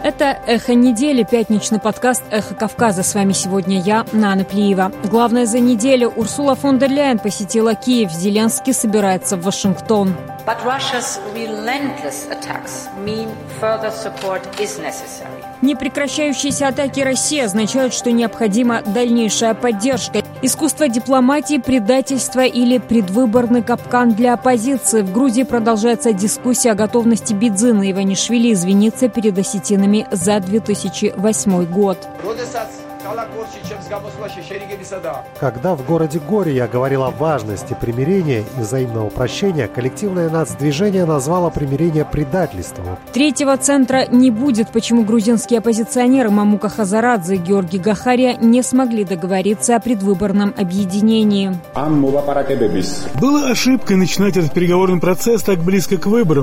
Это «Эхо недели», пятничный подкаст «Эхо Кавказа». С вами сегодня я, Нана Плиева. Главное за неделю. Урсула фон дер Ляйен посетила Киев. Зеленский собирается в Вашингтон. Непрекращающиеся атаки России означают, что необходима дальнейшая поддержка. Искусство дипломатии, предательство или предвыборный капкан для оппозиции. В Грузии продолжается дискуссия о готовности Бидзина и Иванишвили извиниться перед осетинами за 2008 год. Когда в городе Горе я говорил о важности примирения и взаимного прощения, коллективное нацдвижение назвало примирение предательством. Третьего центра не будет, почему грузинские оппозиционеры Мамука Хазарадзе и Георгий Гахария не смогли договориться о предвыборном объединении. Была ошибкой начинать этот переговорный процесс так близко к выборам.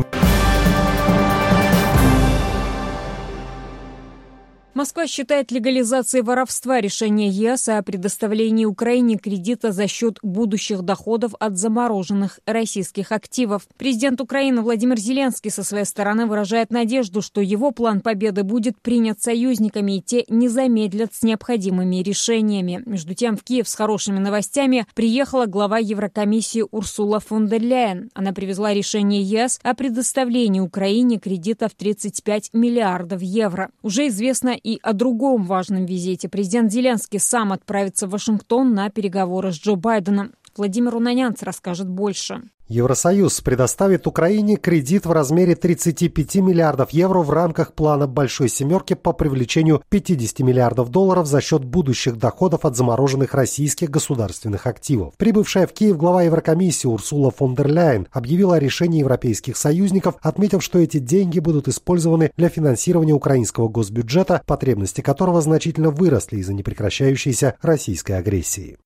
Москва считает легализацией воровства решение ЕС о предоставлении Украине кредита за счет будущих доходов от замороженных российских активов. Президент Украины Владимир Зеленский со своей стороны выражает надежду, что его план победы будет принят союзниками и те не замедлят с необходимыми решениями. Между тем, в Киев с хорошими новостями приехала глава Еврокомиссии Урсула фон дер Ляйен. Она привезла решение ЕС о предоставлении Украине кредита в 35 миллиардов евро. Уже известно и о другом важном визите. Президент Зеленский сам отправится в Вашингтон на переговоры с Джо Байденом. Владимир Унанянц расскажет больше. Евросоюз предоставит Украине кредит в размере 35 миллиардов евро в рамках плана «Большой семерки» по привлечению 50 миллиардов долларов за счет будущих доходов от замороженных российских государственных активов. Прибывшая в Киев глава Еврокомиссии Урсула фон дер Ляйен объявила о решении европейских союзников, отметив, что эти деньги будут использованы для финансирования украинского госбюджета, потребности которого значительно выросли из-за непрекращающейся российской агрессии.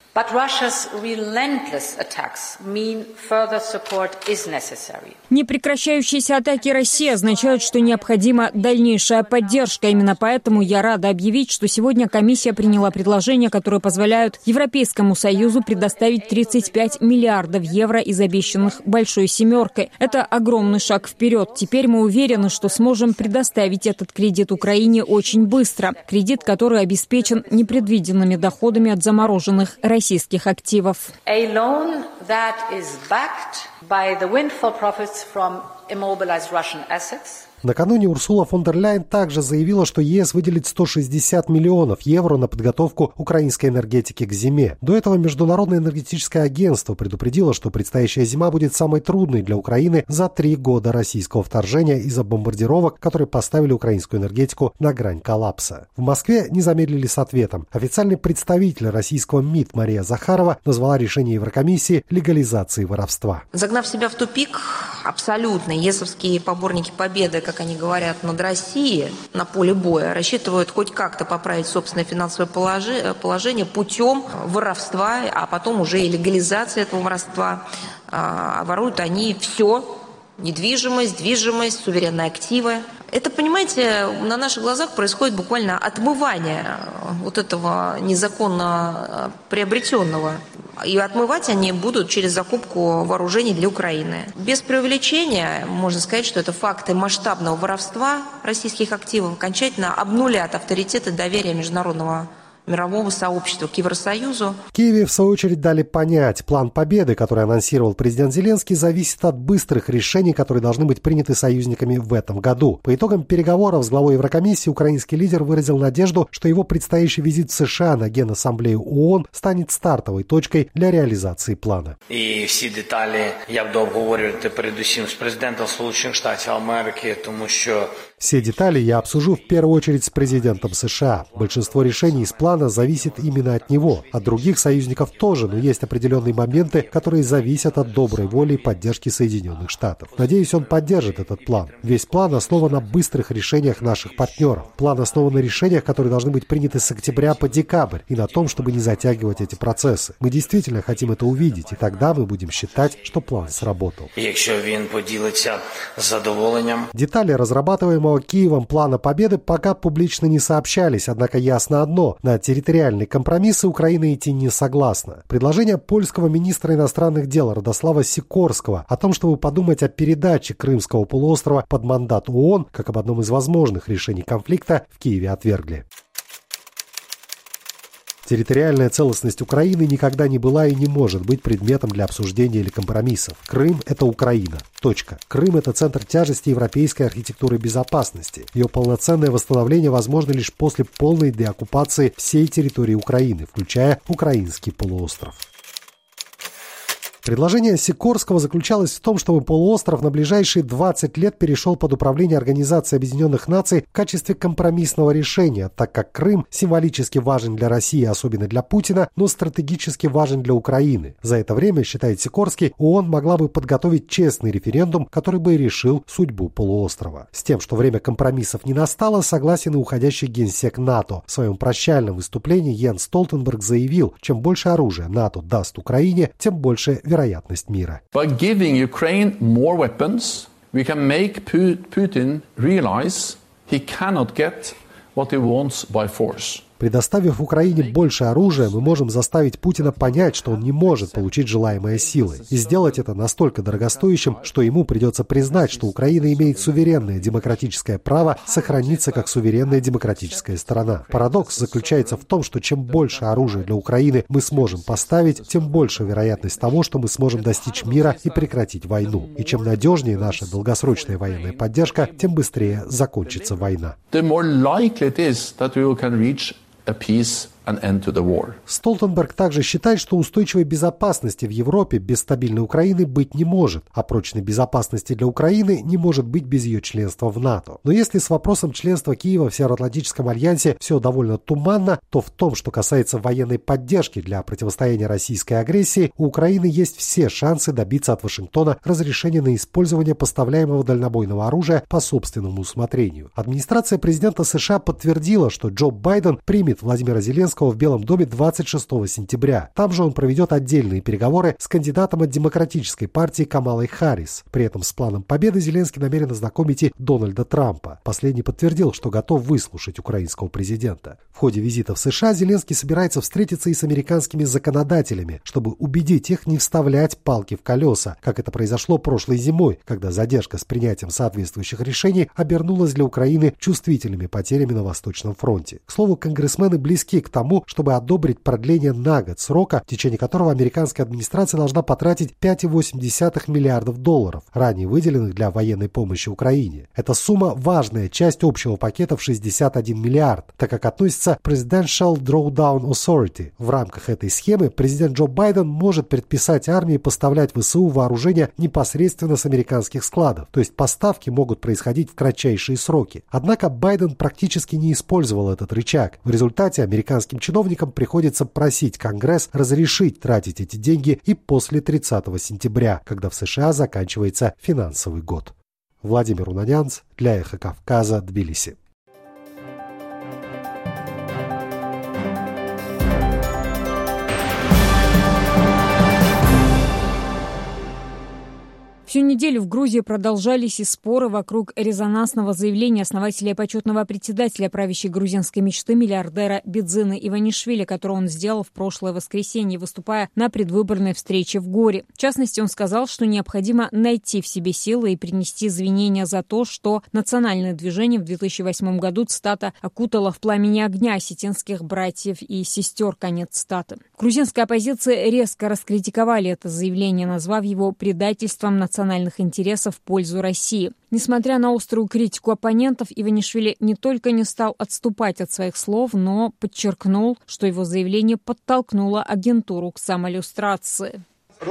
Непрекращающиеся атаки России означают, что необходима дальнейшая поддержка. Именно поэтому я рада объявить, что сегодня комиссия приняла предложения, которые позволяют Европейскому Союзу предоставить 35 миллиардов евро из обещанных «Большой семеркой». Это огромный шаг вперед. Теперь мы уверены, что сможем предоставить этот кредит Украине очень быстро. Кредит, который обеспечен непредвиденными доходами от замороженных российских активов. By the windfall profits from immobilized Russian assets. Накануне Урсула фон дер Ляйен также заявила, что ЕС выделит 160 миллионов евро на подготовку украинской энергетики к зиме. До этого Международное энергетическое агентство предупредило, что предстоящая зима будет самой трудной для Украины за 3 года российского вторжения из-за бомбардировок, которые поставили украинскую энергетику на грань коллапса. В Москве не замедлили с ответом. Официальный представитель российского МИД Мария Захарова назвала решение Еврокомиссии легализацией воровства. Загнав себя в тупик, абсолютно ЕСовские поборники победы, как они говорят, над Россией на поле боя, рассчитывают хоть как-то поправить собственное финансовое положение путем воровства, а потом уже и легализации этого воровства. Воруют они все: недвижимость, движимость, суверенные активы. Это, понимаете, на наших глазах происходит буквально отмывание вот этого незаконно приобретенного. И отмывать они будут через закупку вооружений для Украины. Без преувеличения можно сказать, что это факты масштабного воровства российских активов окончательно обнулят авторитет и доверие международного мирового сообщества к Евросоюзу. В Киеве, в свою очередь, дали понять, план победы, который анонсировал президент Зеленский, зависит от быстрых решений, которые должны быть приняты союзниками в этом году. По итогам переговоров с главой Еврокомиссии украинский лидер выразил надежду, что его предстоящий визит в США на Генассамблею ООН станет стартовой точкой для реализации плана. І всі деталі я буду обговорювати передусім з президентом Сполучених Штатів Америки, тому що все детали я обсужу в первую очередь с президентом США. Большинство решений из плана зависит именно от него. От других союзников тоже, но есть определенные моменты, которые зависят от доброй воли и поддержки Соединенных Штатов. Надеюсь, он поддержит этот план. Весь план основан на быстрых решениях наших партнеров. План основан на решениях, которые должны быть приняты с октября по декабрь, и на том, чтобы не затягивать эти процессы. Мы действительно хотим это увидеть, и тогда мы будем считать, что план сработал. Якщо він поділиться з задоволенням. Детали разрабатываемого Киевом плана победы пока публично не сообщались, однако ясно одно: на территориальные компромиссы Украина идти не согласна. Предложение польского министра иностранных дел Радослава Сикорского о том, чтобы подумать о передаче Крымского полуострова под мандат ООН, как об одном из возможных решений конфликта, в Киеве отвергли. Территориальная целостность Украины никогда не была и не может быть предметом для обсуждения или компромиссов. Крым – это Украина. Точка. Крым – это центр тяжести европейской архитектуры безопасности. Ее полноценное восстановление возможно лишь после полной деоккупации всей территории Украины, включая украинский полуостров. Предложение Сикорского заключалось в том, чтобы полуостров на ближайшие 20 лет перешел под управление Организации Объединенных Наций в качестве компромиссного решения, так как Крым символически важен для России, особенно для Путина, но стратегически важен для Украины. За это время, считает Сикорский, ООН могла бы подготовить честный референдум, который бы решил судьбу полуострова. С тем, что время компромиссов не настало, согласен и уходящий генсек НАТО. В своем прощальном выступлении Йенс Столтенберг заявил, чем больше оружия НАТО даст Украине, тем больше вероятность мира. By giving Ukraine more weapons, we can make Putin realize he cannot get what he wants by force. Предоставив Украине больше оружия, мы можем заставить Путина понять, что он не может получить желаемое силой. И сделать это настолько дорогостоящим, что ему придется признать, что Украина имеет суверенное демократическое право сохраниться как суверенная демократическая страна. Парадокс заключается в том, что чем больше оружия для Украины мы сможем поставить, тем больше вероятность того, что мы сможем достичь мира и прекратить войну. И чем надежнее наша долгосрочная военная поддержка, тем быстрее закончится война. Столтенберг также считает, что устойчивой безопасности в Европе без стабильной Украины быть не может, а прочной безопасности для Украины не может быть без ее членства в НАТО. Но если с вопросом членства Киева в Североатлантическом альянсе все довольно туманно, то в том, что касается военной поддержки для противостояния российской агрессии, у Украины есть все шансы добиться от Вашингтона разрешения на использование поставляемого дальнобойного оружия по собственному усмотрению. Администрация президента США подтвердила, что Джо Байден примет Владимира Зеленского в Белом доме 26 сентября. Там же он проведет отдельные переговоры с кандидатом от Демократической партии Камалой Харрис. При этом с планом победы Зеленский намерен ознакомить и Дональда Трампа. Последний подтвердил, что готов выслушать украинского президента. В ходе визита в США Зеленский собирается встретиться и с американскими законодателями, чтобы убедить их не вставлять палки в колеса, как это произошло прошлой зимой, когда задержка с принятием соответствующих решений обернулась для Украины чувствительными потерями на Восточном фронте. К слову, конгрессмены близки к тому, чтобы одобрить продление на год срока, в течение которого американская администрация должна потратить $5,8 миллиардов, ранее выделенных для военной помощи Украине. Эта сумма – важная часть общего пакета в 61 миллиард, так как относится к Presidential Drawdown Authority. В рамках этой схемы президент Джо Байден может предписать армии поставлять ВСУ вооружение непосредственно с американских складов, то есть поставки могут происходить в кратчайшие сроки. Однако Байден практически не использовал этот рычаг. В результате американским чиновникам приходится просить Конгресс разрешить тратить эти деньги и после 30 сентября, когда в США заканчивается финансовый год. Владимир Унанянц для Эхо Кавказа, Тбилиси. Всю неделю в Грузии продолжались и споры вокруг резонансного заявления основателя и почетного председателя правящей грузинской мечты миллиардера Бидзины Иванишвили, которое он сделал в прошлое воскресенье, выступая на предвыборной встрече в Горе. В частности, он сказал, что необходимо найти в себе силы и принести извинения за то, что национальное движение в 2008 году, цитата, окутало в пламени огня осетинских братьев и сестер, конец цитаты. Грузинская оппозиция резко раскритиковали это заявление, назвав его предательством национальных интересов в пользу России. Несмотря на острую критику оппонентов, Иванишвили не только не стал отступать от своих слов, но подчеркнул, что его заявление подтолкнуло агентуру к самолюстрации.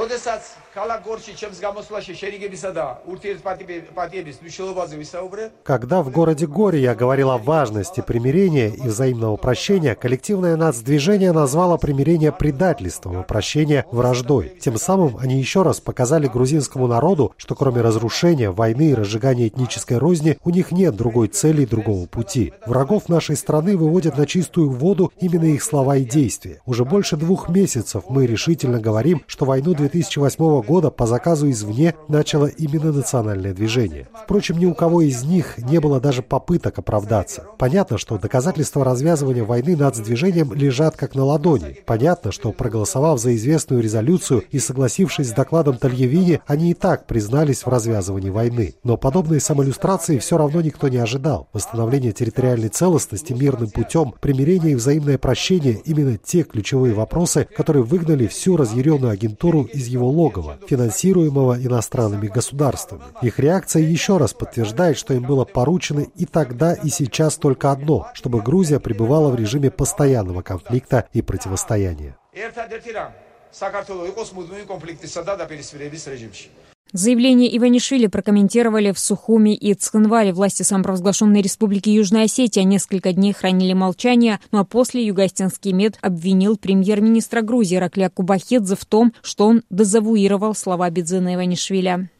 Когда в городе Горе я говорил о важности примирения и взаимного прощения, коллективное нацдвижение назвало примирение предательством, а прощение враждой. Тем самым они еще раз показали грузинскому народу, что кроме разрушения, войны и разжигания этнической розни, у них нет другой цели и другого пути. Врагов нашей страны выводят на чистую воду именно их слова и действия. Уже больше 2 месяцев мы решительно говорим, что войну 2008 года по заказу извне начало именно национальное движение. Впрочем, ни у кого из них не было даже попыток оправдаться. Понятно, что доказательства развязывания войны нацдвижением лежат как на ладони. Понятно, что проголосовав за известную резолюцию и согласившись с докладом Тольявини, они и так признались в развязывании войны. Но подобные самолюстрации все равно никто не ожидал. Восстановление территориальной целостности мирным путем, примирение и взаимное прощение – именно те ключевые вопросы, которые выгнали всю разъяренную агентуру из его логова, финансируемого иностранными государствами. Их реакция еще раз подтверждает, что им было поручено и тогда, и сейчас только одно – чтобы Грузия пребывала в режиме постоянного конфликта и противостояния. Заявление Иванишвили прокомментировали в Сухуми и Цхинвале. Власти самопровозглашенной республики Южная Осетия несколько дней хранили молчание, ну а после Юго-Осетинский МЕД обвинил премьер-министра Грузии Ираклия Кубахидзе в том, что он дезавуировал слова Бидзина Иванишвили.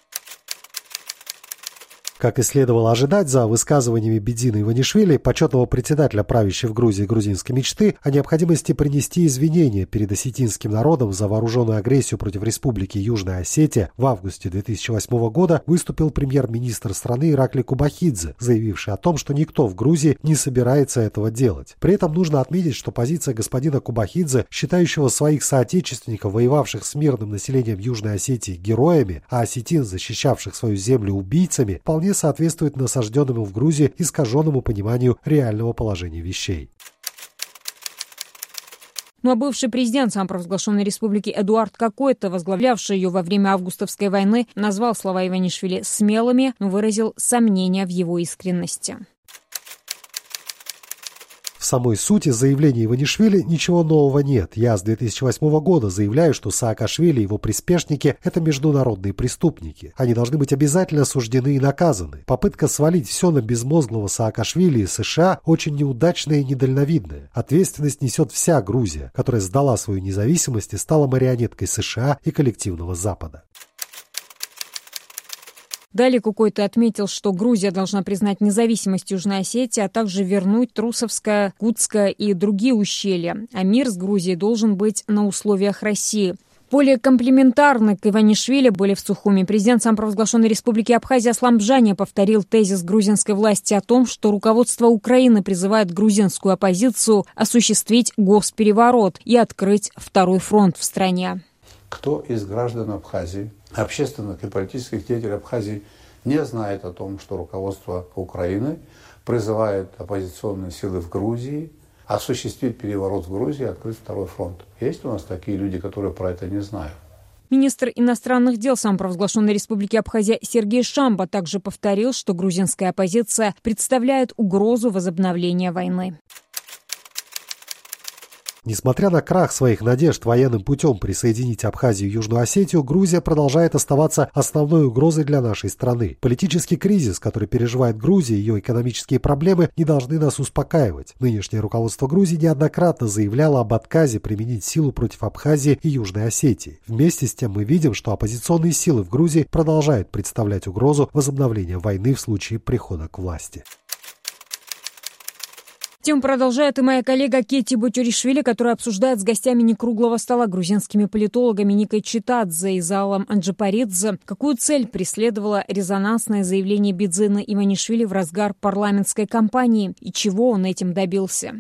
Как и следовало ожидать, за высказываниями Бидзина Иванишвили, почетного председателя правящей в Грузии грузинской мечты, о необходимости принести извинения перед осетинским народом за вооруженную агрессию против Республики Южная Осетия в августе 2008 года выступил премьер-министр страны Ираклий Кубахидзе, заявивший о том, что никто в Грузии не собирается этого делать. При этом нужно отметить, что позиция господина Кубахидзе, считающего своих соотечественников, воевавших с мирным населением Южной Осетии, героями, а осетин, защищавших свою землю, убийцами, вполне соответствует насажденному в Грузии искаженному пониманию реального положения вещей. Ну а бывший президент самопровозглашенной республики Эдуард Какойто, возглавлявший ее во время августовской войны, назвал слова Иванишвили смелыми, но выразил сомнения в его искренности. В самой сути заявления Иванишвили ничего нового нет. Я с 2008 года заявляю, что Саакашвили и его приспешники – это международные преступники. Они должны быть обязательно осуждены и наказаны. Попытка свалить все на безмозглого Саакашвили и США очень неудачная и недальновидная. Ответственность несет вся Грузия, которая сдала свою независимость и стала марионеткой США и коллективного Запада. Далее Какойто отметил, что Грузия должна признать независимость Южной Осетии, а также вернуть Трусовское, Кутское и другие ущелья. А мир с Грузией должен быть на условиях России. Более комплиментарны к Иванишвили были в Сухуми. Президент самопровозглашенной республики Абхазия Аслан Бжания повторил тезис грузинской власти о том, что руководство Украины призывает грузинскую оппозицию осуществить госпереворот и открыть второй фронт в стране. Кто из граждан Абхазии, общественных и политических деятелей Абхазии не знает о том, что руководство Украины призывает оппозиционные силы в Грузии осуществить переворот в Грузии и открыть второй фронт? Есть у нас такие люди, которые про это не знают? Министр иностранных дел самопровозглашенной республики Абхазия Сергей Шамба также повторил, что грузинская оппозиция представляет угрозу возобновления войны. Несмотря на крах своих надежд военным путем присоединить Абхазию и Южную Осетию, Грузия продолжает оставаться основной угрозой для нашей страны. Политический кризис, который переживает Грузия, и ее экономические проблемы не должны нас успокаивать. Нынешнее руководство Грузии неоднократно заявляло об отказе применить силу против Абхазии и Южной Осетии. Вместе с тем мы видим, что оппозиционные силы в Грузии продолжают представлять угрозу возобновления войны в случае прихода к власти. Тему продолжает и моя коллега Кетти Бутюришвили, которая обсуждает с гостями некруглого стола грузинскими политологами Никой Читадзе и Залом Анджипаридзе, какую цель преследовало резонансное заявление Бидзина Иванишвили в разгар парламентской кампании и чего он этим добился.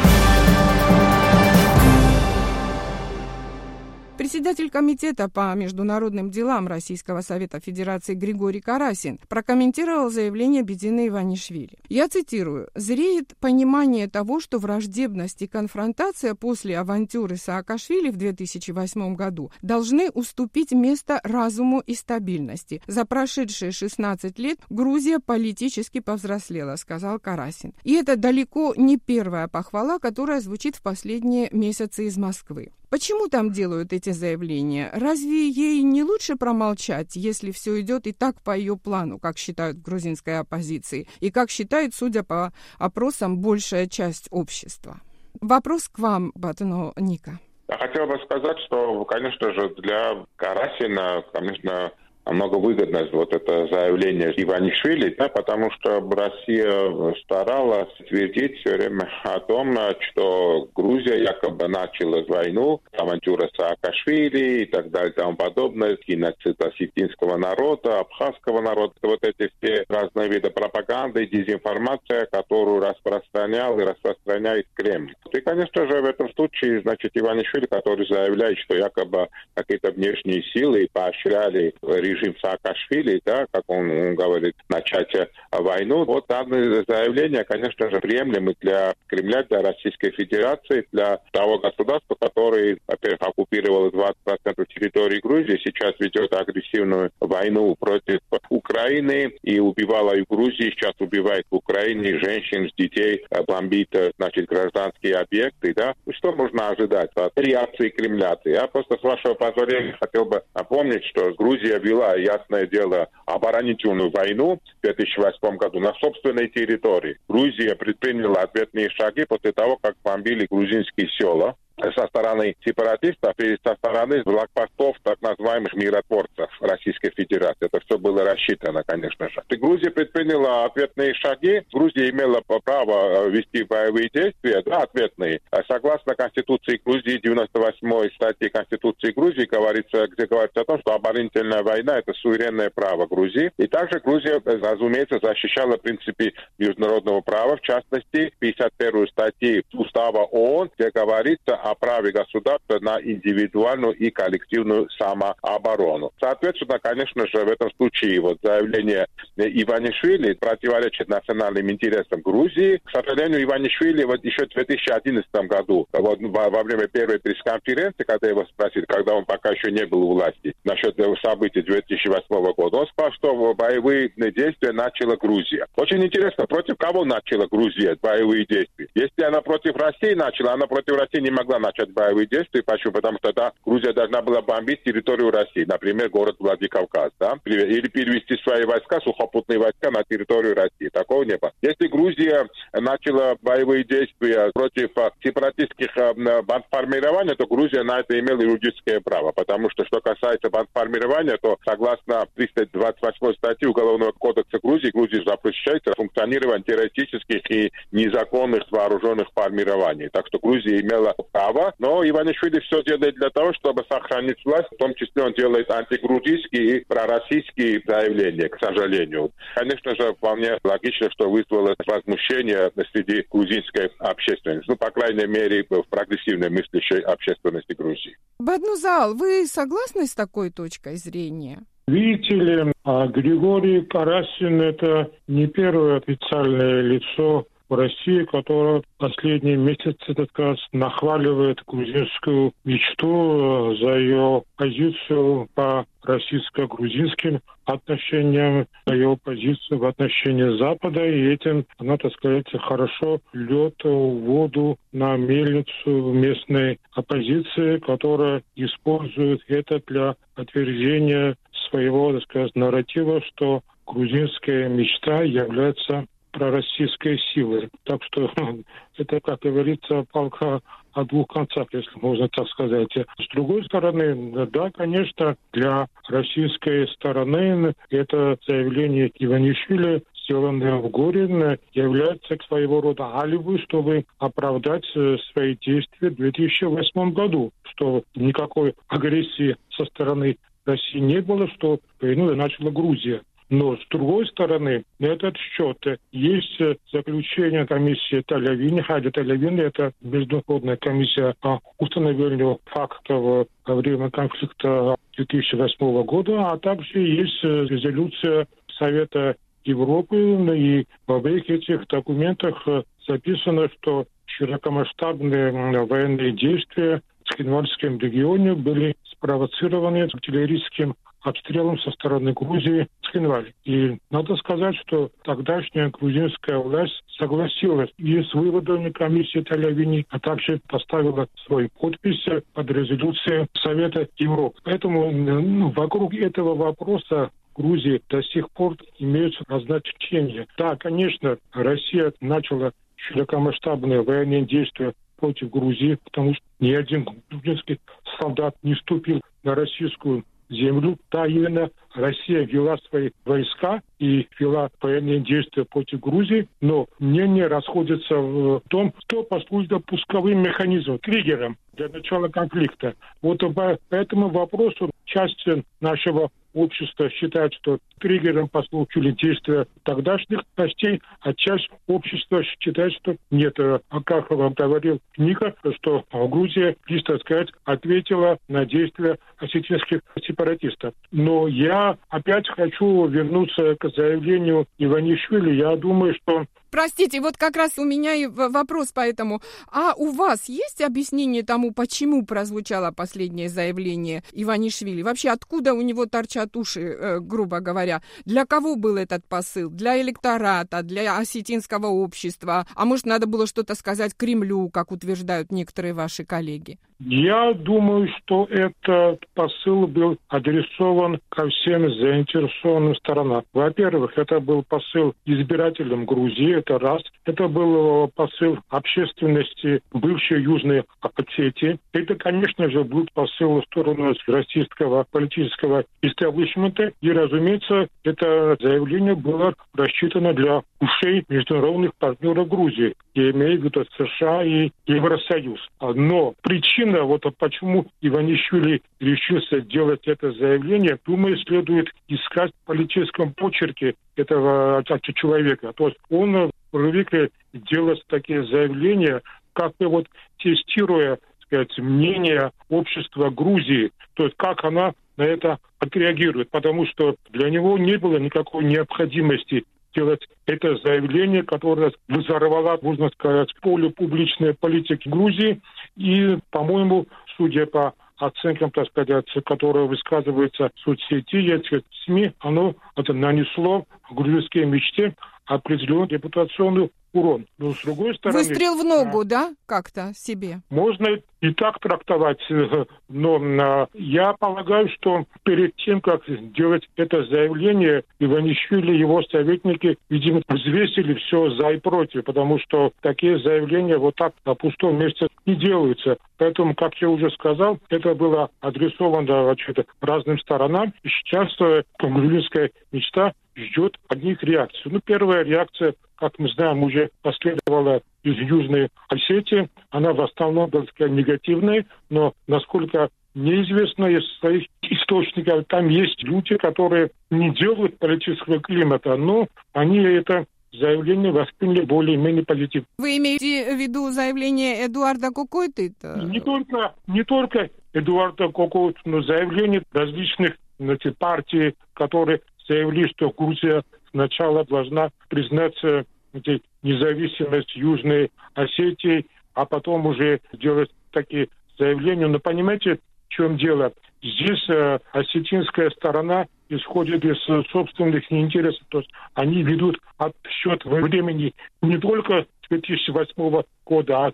Председатель комитета по международным делам Российского Совета Федерации Григорий Карасин прокомментировал заявление Бидзина Иванишвили. Я цитирую: «Зреет понимание того, что враждебность и конфронтация после авантюры Саакашвили в 2008 году должны уступить место разуму и стабильности. За прошедшие 16 лет Грузия политически повзрослела», сказал Карасин. И это далеко не первая похвала, которая звучит в последние месяцы из Москвы. Почему там делают эти заявления? Разве ей не лучше промолчать, если все идет и так по ее плану, как считают в грузинской оппозиции, и как считает, судя по опросам, большая часть общества? Вопрос к вам, Батыно Ника. Я хотел бы сказать, что, конечно же, для Карасина, конечно, намного выгодно вот это заявление Иванишвили, да, потому что Россия старалась твердить все время о том, что Грузия якобы начала войну, авантюра Саакашвили и так далее, и тому подобное, геноцид осетинского народа, абхазского народа, вот эти все разные виды пропаганды и дезинформация, которую распространял и распространяет Кремль. И, конечно же, в этом случае, значит, Иванишвили, который заявляет, что якобы какие-то внешние силы поощряли режим Саакашвили, да, как он говорит, начать войну. Вот данное заявление, конечно же, приемлемо для Кремля, для Российской Федерации, для того государства, которое, во-первых, оккупировало 20% территории Грузии, сейчас ведет агрессивную войну против Украины и убивала и в Грузии, сейчас убивает в Украине женщин, детей, бомбит, значит, гражданские объекты, да. Что можно ожидать от реакции Кремля? Я просто, с вашего позволения, хотел бы напомнить, что Грузия вела, ясное дело, оборонительную войну в 2008 году на собственной территории. Грузия предприняла ответные шаги после того, как бомбили грузинские села со стороны сепаратистов и со стороны блокпостов так называемых миротворцев Российской Федерации. Это все было рассчитано, конечно же. И Грузия предприняла ответные шаги. Грузия имела право вести боевые действия, да, ответные. Согласно Конституции Грузии, 98-й статье Конституции Грузии, говорится, где говорится о том, что оборонительная война – это суверенное право Грузии. И также Грузия, разумеется, защищала принципы международного права, в частности, 51-ю статью Устава ООН, где говорится о праве государства на индивидуальную и коллективную самооборону. Соответственно, конечно же, в этом случае вот заявление Иванишвили противоречит национальным интересам Грузии. К сожалению, Иванишвили вот еще в 2011 году, вот во время первой пресс-конференции, когда его спросили, когда он пока еще не был у власти, насчет событий 2008 года, он сказал, что боевые действия начала Грузия. Очень интересно, против кого начала Грузия боевые действия? Если она против России начала, она против России не могла начать боевые действия. Почему? Потому что да, Грузия должна была бомбить территорию России, например, город Владикавказ, да, или перевести свои войска, сухопутные войска на территорию России. Такого не было. Если Грузия начала боевые действия против сепаратистских бандформирований, то Грузия на это имела юридическое право. Потому что касается бандформирования, то согласно 328 статьи Уголовного кодекса Грузии, Грузия запрещается функционирование террористических и незаконных вооруженных формирований. Так что Грузия имела право, но Иванишвили все делает для того, чтобы сохранить власть, в том числе он делает антигрузийские и пророссийские заявления, к сожалению. Конечно же, вполне логично, что вызвало возмущение среди грузинской общественности, по крайней мере, в прогрессивной мыслящей общественности Грузии. Баднузал, вы согласны с такой точкой зрения? Видите ли, Григорий Карасин – это не первое официальное лицо в России, которая последние месяцы как раз нахваливает грузинскую мечту за ее позицию по российско-грузинским отношениям, за ее позицию в отношении Запада, и этим она, так сказать, хорошо льет воду на мельницу местной оппозиции, которая использует это для подтверждения своего, так сказать, нарратива, что грузинская мечта является пророссийской силой. Так что это, как говорится, палка о двух концах, если можно так сказать. С другой стороны, да, конечно, для российской стороны это заявление Иванишвили, сделанное в Горе, является своего рода алиби, чтобы оправдать свои действия в 2008 году, что никакой агрессии со стороны России не было, что войну начала Грузия. Но, с другой стороны, на этот счет есть заключение комиссии Тель-Авив. Тель-Авив – это международная комиссия по установлению фактов во время конфликта 2008 года, а также есть резолюция Совета Европы, и в обеих этих документах записано, что широкомасштабные военные действия в Цхинвальском регионе были спровоцированы артиллерийским обстрелом со стороны Грузии Цхинваль. И надо сказать, что тогдашняя грузинская власть согласилась и с выводами комиссии Тель-Авив, а также поставила свою подпись под резолюцией Совета Европы. Поэтому вокруг этого вопроса Грузии до сих пор имеются назначения. Да, конечно, Россия начала широкомасштабные военные действия против Грузии, потому что ни один грузинский солдат не ступил на российскую землю. Да, именно Россия вела свои войска и вела военные действия против Грузии, но мнения расходятся в том, кто послужит пусковым механизмом, триггером для начала конфликта. Вот по этому вопросу часть нашего общества считает, что триггером послужили действия тогдашних властей, а часть общества считает, что нет. А как вам говорил Ника, что Грузия, так сказать, ответила на действия осетинских сепаратистов. Но я опять хочу вернуться к заявлению Иванишвили. Я думаю, что... Простите, вот как раз у меня и вопрос по этому. А у вас есть объяснение тому, почему прозвучало последнее заявление Иванишвили? Вообще, откуда у него торчат уши, грубо говоря? Для кого был этот посыл? Для электората, для осетинского общества? А может, надо было что-то сказать Кремлю, как утверждают некоторые ваши коллеги? Я думаю, что этот посыл был адресован ко всем заинтересованным сторонам. Во-первых, это был посыл избирателям Грузии, это раз. Это был посыл общественности бывшей Южной Осетии. Это, конечно же, был посыл в сторону российского политического истеблишмента. И, разумеется, это заявление было рассчитано для ушей международных партнеров Грузии. Я имею в виду США и Евросоюз. Но причина, вот почему Иванишвили решился делать это заявление, думаю, следует искать в политическом почерке этого человека. То есть он привык делать такие заявления, как бы вот тестируя, так сказать, мнение общества Грузии, то есть как она на это отреагирует, потому что для него не было никакой необходимости делать это заявление, которое взорвало, можно сказать, поле публичной политики Грузии. И, по-моему, судя по оценкам, так сказать, которые высказываются в соцсети и СМИ, оно это нанесло грузинской мечте определенный репутационный урон. Но с другой стороны... Выстрел в ногу, да, как-то себе? Можно и так трактовать, но я полагаю, что перед тем, как сделать это заявление, Иванишвили и его советники, видимо, взвесили все за и против, потому что такие заявления вот так на пустом месте не делаются. Поэтому, как я уже сказал, это было адресовано разным сторонам. И сейчас грузинская мечта ждет одних реакций. Первая реакция, как мы знаем, уже последовала из Южной Осетии. Она в основном была негативная, но насколько неизвестно из своих источников, там есть люди, которые не делают политического климата, но они это заявление восприняли более-менее позитивно. Вы имеете в виду заявление Эдуарда Кокойты? Не только Эдуарда Кокойты, но заявление различных партий, которые заявили, что Грузия сначала должна признать независимость Южной Осетии, а потом уже делать такие заявления. Но понимаете, в чем дело? Здесь осетинская сторона исходит из собственных интересов. То есть они ведут отсчет времени не только с 2008 года, а с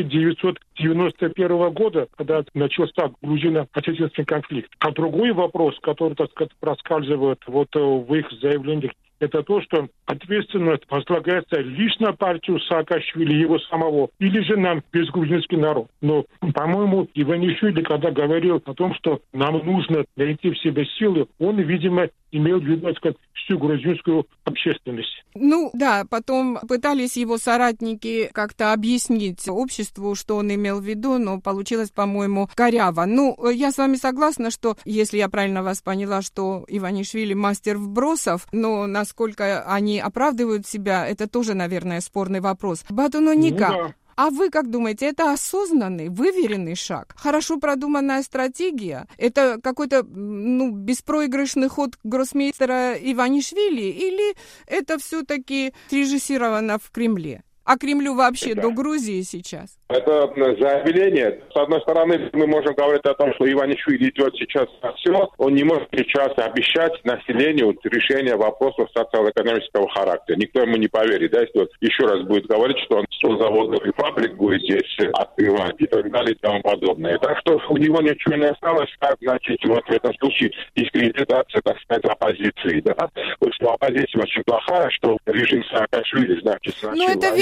1991 года, когда начался грузино-осетинский конфликт. А другой вопрос, который, так сказать, проскальзывает в их заявлениях, это то, что ответственность возлагается лишь на партию Саакашвили, его самого, или же на весь грузинский народ. Но, по-моему, Иванишвили, когда говорил о том, что нам нужно найти в себе силы, он, видимо, имел в виду, так сказать, всю грузинскую общественность. Да, потом пытались его соратники как-то объяснить обществу, что он имел в виду, но получилось, по-моему, коряво. Я с вами согласна, что, если я правильно вас поняла, что Иванишвили мастер вбросов, но насколько они оправдывают себя, это тоже, наверное, спорный вопрос. Батуно Ника, да. А вы как думаете, это осознанный, выверенный шаг? Хорошо продуманная стратегия? Это какой-то беспроигрышный ход гроссмейстера Иванишвили? Или это все-таки режиссировано в Кремле? А Кремлю вообще до Грузии сейчас? Это заявление. С одной стороны, мы можем говорить о том, что Иванишвили идет сейчас на все. Он не может сейчас обещать населению решение вопросов социально-экономического характера. Никто ему не поверит. Да, если он еще раз будет говорить, что он 100 заводов и фабрик будет здесь открывать и так далее и тому подобное. Так что у него ничего не осталось, как, в этом случае дискредитация, так сказать, оппозиции. Да? Что оппозиция очень плохая, что режим Саакашвили, это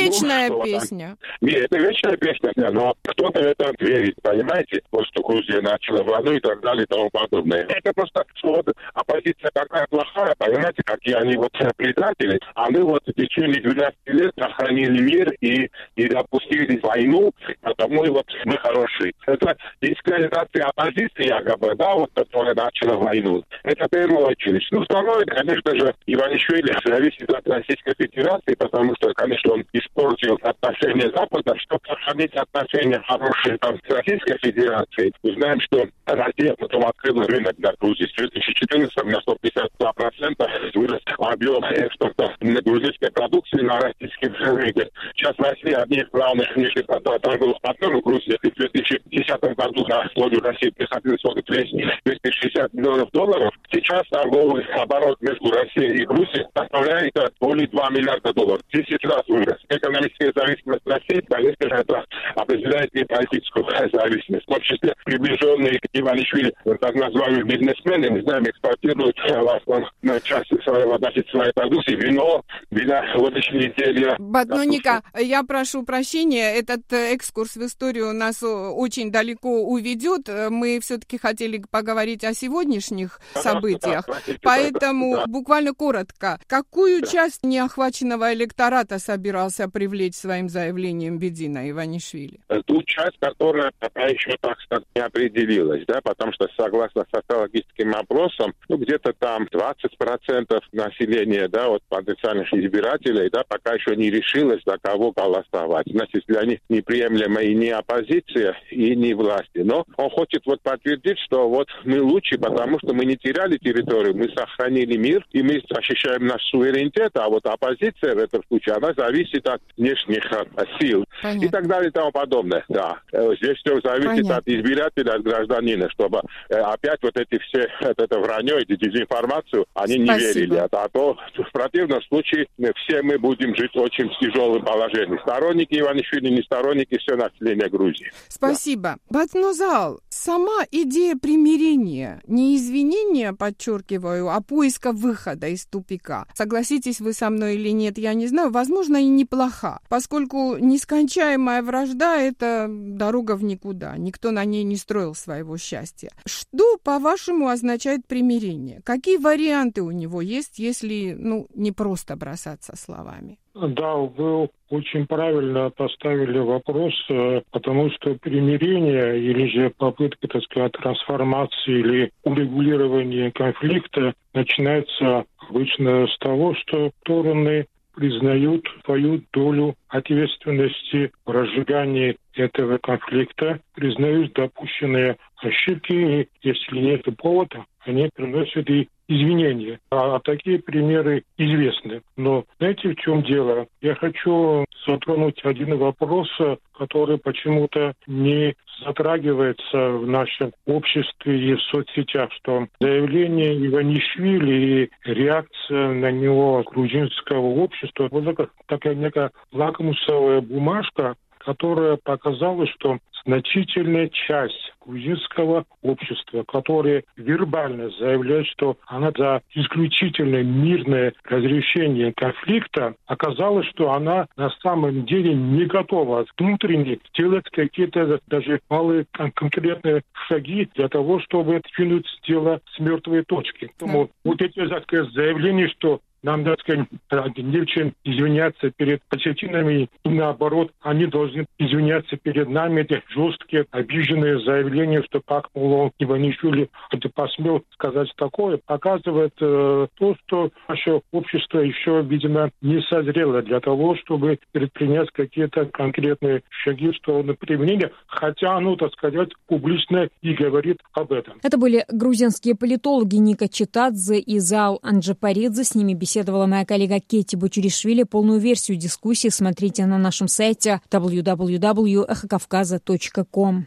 вечная песня. Нет, это вечная песня, но кто-то это верит, понимаете? Вот что Грузия начала войну и так далее и тому подобное. Это просто, что вот оппозиция какая плохая, понимаете, какие они вот предатели. А мы вот в течение 12 лет сохранили мир и допустили войну, потому и вот мы хорошие. Это дискредитация оппозиции, якобы, да, вот которая начала войну. Это в первую очередь. Ну, второе, конечно же, Иванишвили зависит от Российской Федерации, потому что, конечно, он испортил отношения Запада, чтобы сохранить отношения хорошие там с Российской Федерацией. Мы знаем, что Россия потом открыла рынок для Грузии. В 2014 на 152% вырос объем экспорта грузинской продукции на российских рынках. Сейчас Россия одни из главных внешних торговых партнеров Грузии. В 2010 году на слове России приходилось 260 миллионов долларов. Сейчас торговый оборот между Россией и Грузией составляет более 2 миллиарда долларов. 10 раз вырос. Экономическая зависимость России, конечно же, это определяет и политическую зависимость. В том числе приближенные к Иванишвили, так называемые бизнесмены, мы знаем, экспортируют в основном часть своей продукции, вино, водочные изделия. Батнуника, я прошу прощения, этот экскурс в историю нас очень далеко уведет. Мы все-таки хотели поговорить о сегодняшних событиях. Поэтому буквально коротко. Какую часть неохваченного электората собирался привлечь своим заявлением Бедина Иванишвили? Ту часть, которая пока еще, так сказать, не определилась, да, потому что согласно социологическим опросам, где-то там 20% населения, да, вот потенциальных избирателей, да, пока еще не решилось, за кого голосовать. Значит, для них неприемлема и не оппозиция, и не власти. Но он хочет вот подтвердить, что вот мы лучше, потому что мы не теряли территорию, мы сохранили мир, и мы защищаем наш суверенитет, а вот оппозиция в этом случае, она зависит от внешних сил. Понятно. И так далее и тому подобное. Да. Здесь все зависит от избирателя, от гражданина, чтобы опять вот эти все, это вранье, эти дезинформацию, они не верили. А то в противном случае все мы будем жить очень в тяжелом положении. Сторонники Иванишвили, не сторонники, все население Грузии. Спасибо. Да. Батнузал, сама идея примирения, не извинения, подчеркиваю, а поиска выхода из тупика. Согласитесь вы со мной или нет, я не знаю, возможно, и неплоха, поскольку нескончаемая вражда – это дорога в никуда. Никто на ней не строил своего счастья. Что, по-вашему, означает примирение? Какие варианты у него есть, если, не просто бросаться словами? Да, вы очень правильно поставили вопрос, потому что примирение или же попытка, так сказать, трансформации или урегулирования конфликта начинается обычно с того, что стороны признают свою долю ответственности в разжигании этого конфликта, признают допущенные ошибки, и если нет повода, они приносят и извинения. А такие примеры известны. Но знаете, в чем дело? Я хочу затронуть один вопрос, который почему-то не затрагивается в нашем обществе и в соцсетях, что заявление Иванишвили и реакция на него грузинского общества – вот такая некая лакмусовая бумажка, которая показала, что значительная часть грузинского общества, которое вербально заявляет, что она за исключительно мирное разрешение конфликта, оказалось, что она на самом деле не готова внутренне делать какие-то даже малые конкретные шаги для того, чтобы двинуть дело с мертвой точки. Поэтому вот эти заявления, что нам, так сказать, не в чем извиняться перед осетинами, и наоборот, они должны извиняться перед нами. Эти жесткие, обиженные заявления, что как, мол, Иванишвили посмел сказать такое, показывает то, что наше общество еще, видимо, не созрело для того, чтобы предпринять какие-то конкретные шаги в сторону примирения, хотя оно, так сказать, публично и говорит об этом. Это были грузинские политологи Ника Читадзе и Зал Анджапаридзе. С ними беседовала моя коллега Кетти Бучуришвили. Полную версию дискуссии смотрите на нашем сайте www.эхокавказа.ком.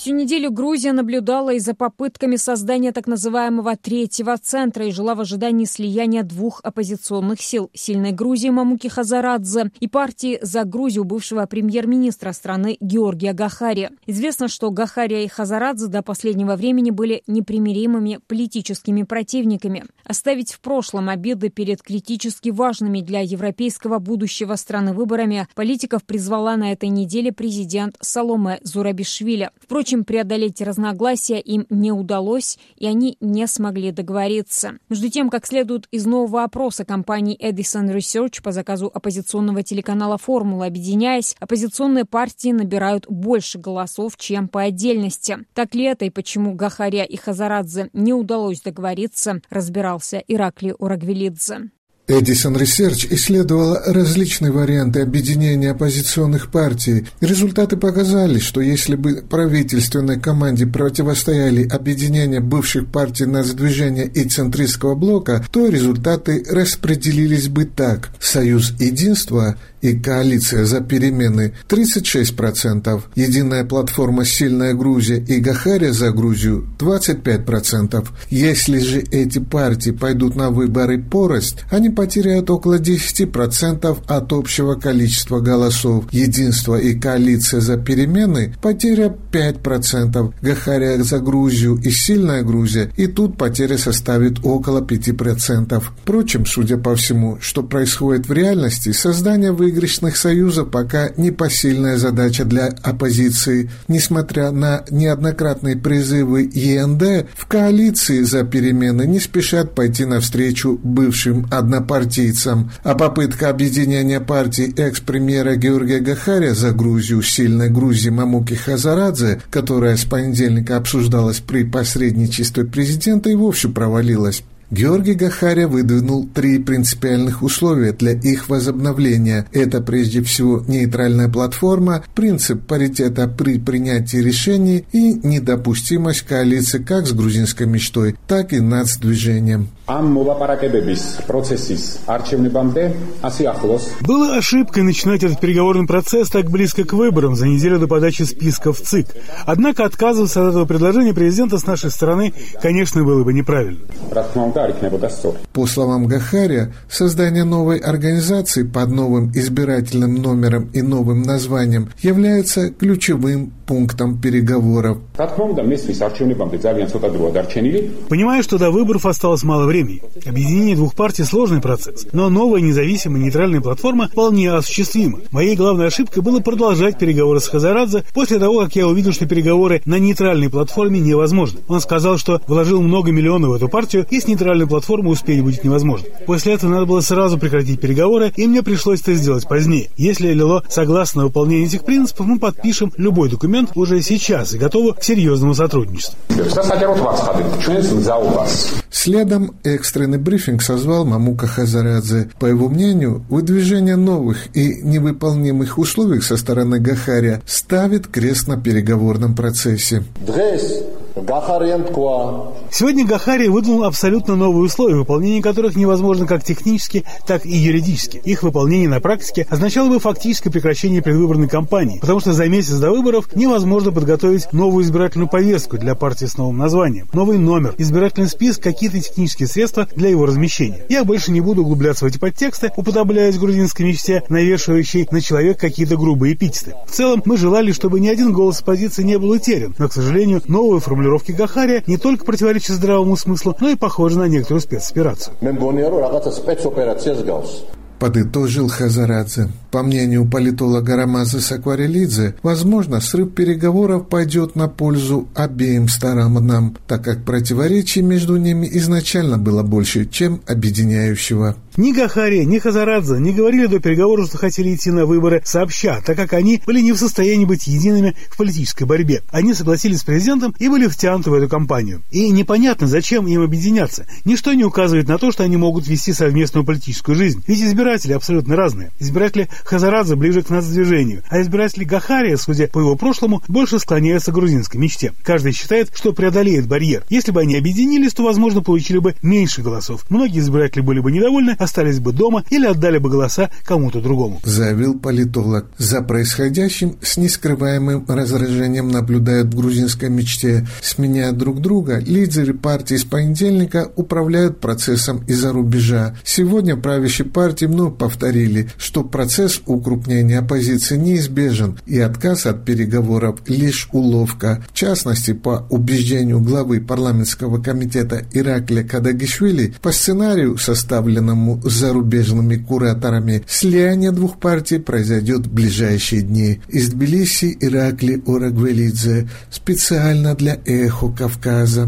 Всю неделю Грузия наблюдала и за попытками создания так называемого третьего центра и жила в ожидании слияния двух оппозиционных сил – «Сильной Грузии» Мамуки Хазарадзе и партии «За Грузию» бывшего премьер-министра страны Георгия Гахария. Известно, что Гахария и Хазарадзе до последнего времени были непримиримыми политическими противниками. Оставить в прошлом обиды перед критически важными для европейского будущего страны выборами политиков призвала на этой неделе президент Саломе Зурабишвили. Впрочем, преодолеть разногласия им не удалось, и они не смогли договориться. Между тем, как следует из нового опроса компании Edison Research по заказу оппозиционного телеканала «Формула», объединяясь, оппозиционные партии набирают больше голосов, чем по отдельности. Так ли это и почему Гахария и Хазарадзе не удалось договориться, разбирался Ираклий Урагвелидзе. Edison Research исследовала различные варианты объединения оппозиционных партий. Результаты показали, что если бы правительственной команде противостояли объединения бывших партий нацдвижения и центристского блока, то результаты распределились бы так. Союз Единства и Коалиция за перемены 36%, Единая платформа «Сильная Грузия» и Гахария за Грузию 25%. Если же эти партии пойдут на выборы порознь, они потеряют около 10% от общего количества голосов. Единство и Коалиция за перемены потеря 5%, Гахария за Грузию и Сильная Грузия, и тут потеря составит около 5%. Впрочем, судя по всему, что происходит в реальности, создание выигрышных союзов пока непосильная задача для оппозиции. Несмотря на неоднократные призывы ЕНД, в Коалиции за перемены не спешат пойти навстречу бывшим однопартийцам, а попытка объединения партий экс-премьера Георгия Гахария за Грузию, Сильной Грузии Мамуки Хазарадзе, которая с понедельника обсуждалась при посредничестве президента, и вовсе провалилась. Георгий Гахария выдвинул 3 принципиальных условия для их возобновления. Это прежде всего нейтральная платформа, принцип паритета при принятии решений и недопустимость коалиции как с грузинской мечтой, так и нацдвижением. Было ошибкой начинать этот переговорный процесс так близко к выборам, за неделю до подачи списков в ЦИК. Однако отказываться от этого предложения президента с нашей стороны, конечно, было бы неправильно. По словам Гахария, создание новой организации под новым избирательным номером и новым названием является ключевым пунктом переговоров. Понимаю, что до выборов осталось мало времени. Объединение двух партий – сложный процесс, но новая независимая нейтральная платформа вполне осуществима. Моей главной ошибкой было продолжать переговоры с Хазарадзе после того, как я увидел, что переговоры на нейтральной платформе невозможны. Он сказал, что вложил много миллионов в эту партию, и с нейтральной платформой успеть будет невозможно. После этого надо было сразу прекратить переговоры, и мне пришлось это сделать позднее. Если ЛЛО согласно выполнению этих принципов, мы подпишем любой документ уже сейчас и готовы к серьезному сотрудничеству. Следом экстренный брифинг созвал Мамука Хазарадзе. По его мнению, выдвижение новых и невыполнимых условий со стороны Гахария ставит крест на переговорном процессе. Сегодня Гахария выдвинул абсолютно новые условия, выполнение которых невозможно как технически, так и юридически. Их выполнение на практике означало бы фактическое прекращение предвыборной кампании, потому что за месяц до выборов невозможно подготовить новую избирательную повестку для партии с новым названием, новый номер, избирательный список, какие-то технические средства для его размещения. Я больше не буду углубляться в эти подтексты, уподобляясь грузинской мечте, навешивающей на человека какие-то грубые эпитеты. В целом, мы желали, чтобы ни один голос оппозиции не был утерян, но, к сожалению, новые формулировки Гахария не только противоречат здравому смыслу, но и похожи на некоторую спецоперацию. Подытожил Хазарадзе. По мнению политолога Рамаза Сакварелидзе, возможно, срыв переговоров пойдет на пользу обеим сторонам, так как противоречий между ними изначально было больше, чем объединяющего. Ни Гахария, ни Хазарадзе не говорили до переговоров, что хотели идти на выборы сообща, так как они были не в состоянии быть едиными в политической борьбе. Они согласились с президентом и были втянуты в эту кампанию. И непонятно, зачем им объединяться. Ничто не указывает на то, что они могут вести совместную политическую жизнь. Ведь избиратели абсолютно разные. Избиратели Хазарадзе ближе к нацдвижению, а избиратели Гахария, судя по его прошлому, больше склоняются к грузинской мечте. Каждый считает, что преодолеет барьер. Если бы они объединились, то, возможно, получили бы меньше голосов. Многие избиратели были бы недовольны, остались бы дома или отдали бы голоса кому-то другому. Заявил политолог. За происходящим с нескрываемым раздражением наблюдают в грузинской мечте. Сменяя друг друга, лидеры партии с понедельника управляют процессом из-за рубежа. Сегодня правящие партии вновь повторили, что процесс укрупнения оппозиции неизбежен и отказ от переговоров лишь уловка. В частности, по убеждению главы парламентского комитета Ираклия Кадагишвили, по сценарию, составленному зарубежными кураторами, слияние двух партий произойдет в ближайшие дни. Из Тбилиси Иракли Орагвелидзе, специально для «Эхо Кавказа».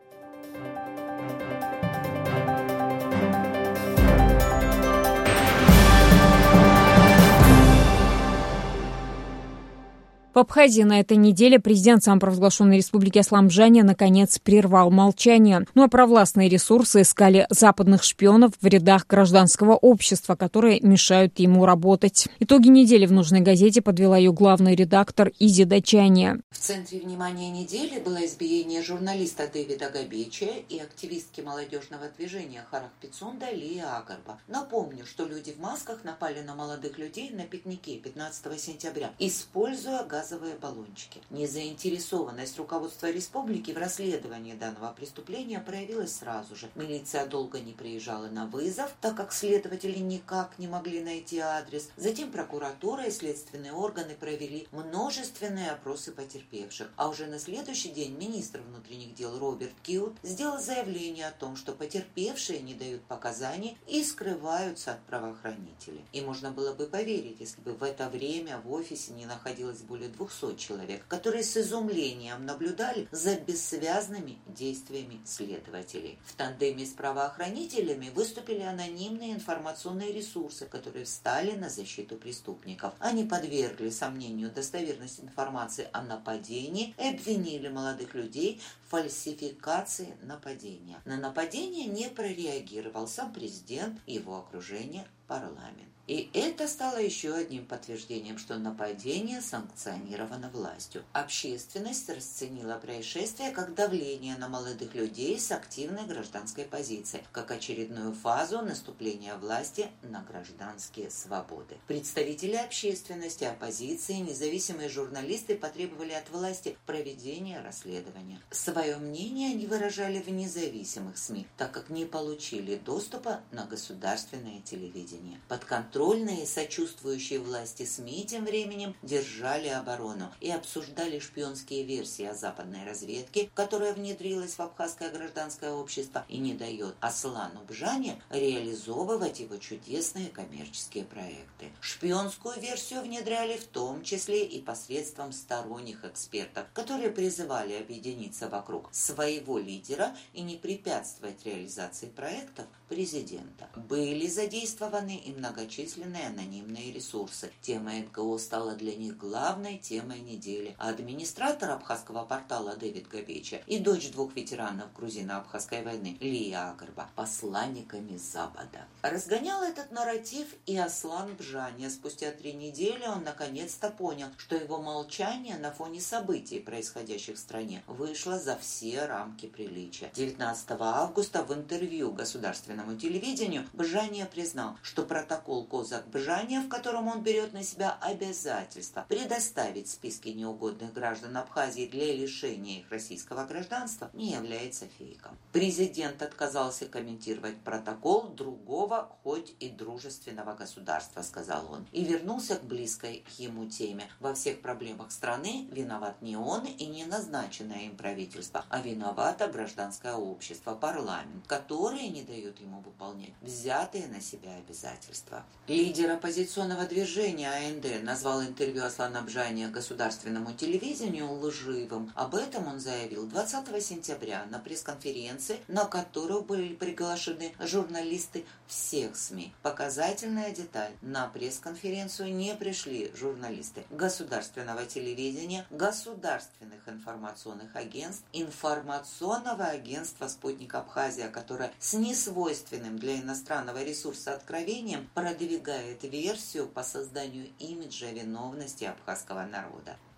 В Абхазии на этой неделе президент самопровозглашенной республики Аслан Бжания наконец прервал молчание. Ну а провластные ресурсы искали западных шпионов в рядах гражданского общества, которые мешают ему работать. Итоги недели в нужной газете подвела ее главный редактор Изи Дачания. В центре внимания недели было избиение журналиста Дэвида Габеча и активистки молодежного движения Харах Пицунда Лии Агарба. Напомню, что люди в масках напали на молодых людей на пикнике 15 сентября, используя газовые баллончики. Незаинтересованность руководства республики в расследовании данного преступления проявилась сразу же. Милиция долго не приезжала на вызов, так как следователи никак не могли найти адрес. Затем прокуратура и следственные органы провели множественные опросы потерпевших. А уже на следующий день министр внутренних дел Роберт Киут сделал заявление о том, что потерпевшие не дают показаний и скрываются от правоохранителей. И можно было бы поверить, если бы в это время в офисе не находилось более 200 человек, которые с изумлением наблюдали за бессвязными действиями следователей. В тандеме с правоохранителями выступили анонимные информационные ресурсы, которые встали на защиту преступников. Они подвергли сомнению достоверность информации о нападении и обвинили молодых людей в фальсификации нападения. На нападение не прореагировал сам президент и его окружение, парламент. И это стало еще одним подтверждением, что нападение санкционировано властью. Общественность расценила происшествие как давление на молодых людей с активной гражданской позицией, как очередную фазу наступления власти на гражданские свободы. Представители общественности, оппозиции, независимые журналисты потребовали от власти проведения расследования. Свое мнение они выражали в независимых СМИ, так как не получили доступа на государственное телевидение. Подконтрольные, сочувствующие власти СМИ тем временем держали оборону и обсуждали шпионские версии о западной разведке, которая внедрилась в абхазское гражданское общество и не дает Аслану Бжане реализовывать его чудесные коммерческие проекты. Шпионскую версию внедряли в том числе и посредством сторонних экспертов, которые призывали объединиться вокруг своего лидера и не препятствовать реализации проектов президента. Были задействованы и многочисленные анонимные ресурсы. Тема НКО стала для них главной темой недели. А администратор абхазского портала Дэвид Габеча и дочь двух ветеранов грузино-абхазской войны Лия Агарба посланниками Запада. Разгонял этот нарратив и Аслан Бжания. Спустя 3 недели он наконец-то понял, что его молчание на фоне событий, происходящих в стране, вышло за все рамки приличия. 19 августа в интервью государственному телевидению Бжания признал, что протокол Козак-Бжания, в котором он берет на себя обязательство предоставить списки неугодных граждан Абхазии для лишения их российского гражданства, не является фейком. Президент отказался комментировать протокол другого, хоть и дружественного государства, сказал он, и вернулся к близкой ему теме. Во всех проблемах страны виноват не он и не назначенное им правительство, а виновато гражданское общество, парламент, которые не дают ему выполнять взятые на себя обязательства. Лидер оппозиционного движения АНД назвал интервью Аслана Бжания государственному телевидению лживым. Об этом он заявил 20 сентября на пресс-конференции, на которую были приглашены журналисты всех СМИ. Показательная деталь: на пресс-конференцию не пришли журналисты государственного телевидения, государственных информационных агентств, информационного агентства «Спутник Абхазия», которое с несвойственным для иностранного ресурса откровением продвигает версию по созданию имиджа виновности абхазского народа.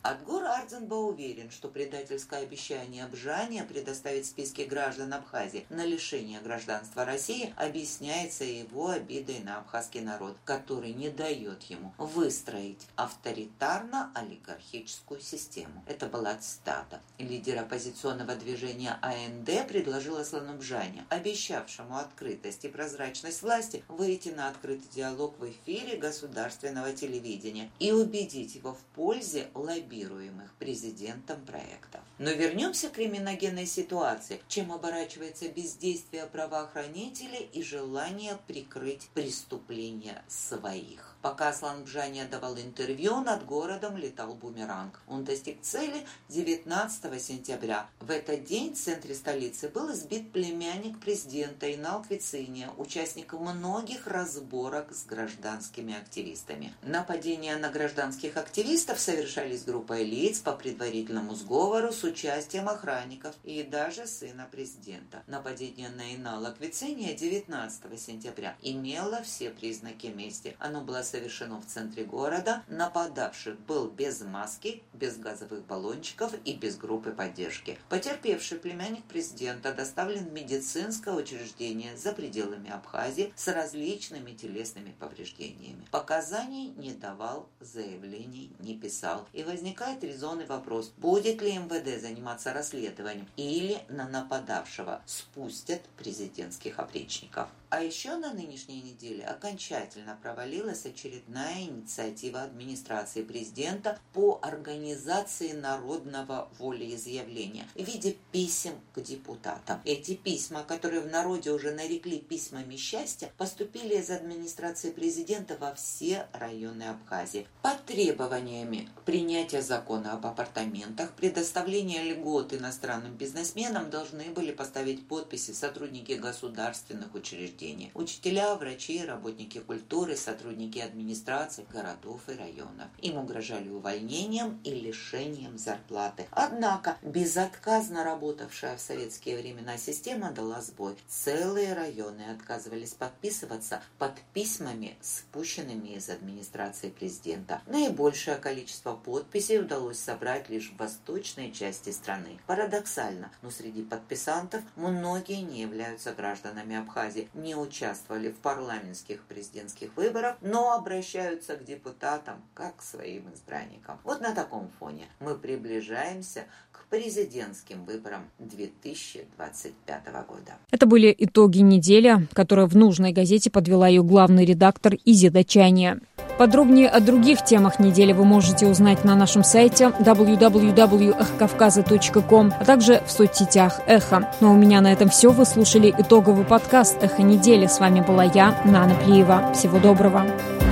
Адгор Ардзенба уверен, что предательское обещание Бжания предоставить списки граждан Абхазии на лишение гражданства России объясняется его обидой на абхазский народ, который не дает ему выстроить авторитарно-олигархическую систему. Это была цитата. Лидер оппозиционного движения АНД предложил Аслану Бжане, обещавшему открытость и прозрачность власти, выйти на открытый диалог в эфире государственного телевидения и убедить его в пользе лоббирования президентом проектов. Но вернемся к криминогенной ситуации, чем оборачивается бездействие правоохранителей и желание прикрыть преступления своих. Пока Аслан Бжания давал интервью, над городом летал бумеранг. Он достиг цели 19 сентября. В этот день в центре столицы был избит племянник президента Инал Квициния, участник многих разборок с гражданскими активистами. Нападения на гражданских активистов совершались группой лиц по предварительному сговору с участием охранников и даже сына президента. Нападение на Инала Квициния 19 сентября имело все признаки мести. Оно было совершено в центре города. Нападавший был без маски, без газовых баллончиков и без группы поддержки. Потерпевший племянник президента доставлен в медицинское учреждение за пределами Абхазии с различными телесными повреждениями. Показаний не давал, заявлений не писал. И возникает резонный вопрос, будет ли МВД заниматься расследованием или на нападавшего спустят президентских опричников. А еще на нынешней неделе окончательно провалилась очередная инициатива администрации президента по организации народного волеизъявления в виде писем к депутатам. Эти письма, которые в народе уже нарекли письмами счастья, поступили из администрации президента во все районы Абхазии. Под требованиями принятия закона об апартаментах, предоставления льгот иностранным бизнесменам должны были поставить подписи сотрудники государственных учреждений. Учителя, врачи, работники культуры, сотрудники администрации городов и районов. Им угрожали увольнением и лишением зарплаты. Однако безотказно работавшая в советские времена система дала сбой. Целые районы отказывались подписываться под письмами, спущенными из администрации президента. Наибольшее количество подписей удалось собрать лишь в восточной части страны. Парадоксально, но среди подписантов многие не являются гражданами Абхазии, не участвовали в парламентских президентских выборах, но обращаются к депутатам как к своим избранникам. Вот на таком фоне мы приближаемся к президентским выборам 2025 года. Это были итоги недели, которые в нужной газете подвела ее главный редактор Изида Чания. Подробнее о других темах недели вы можете узнать на нашем сайте www.эхокавказа.ком, а также в соцсетях Эхо. Ну а у меня на этом все. Вы слушали итоговый подкаст «Эхо недели». С вами была я, Нана Плиева. Всего доброго.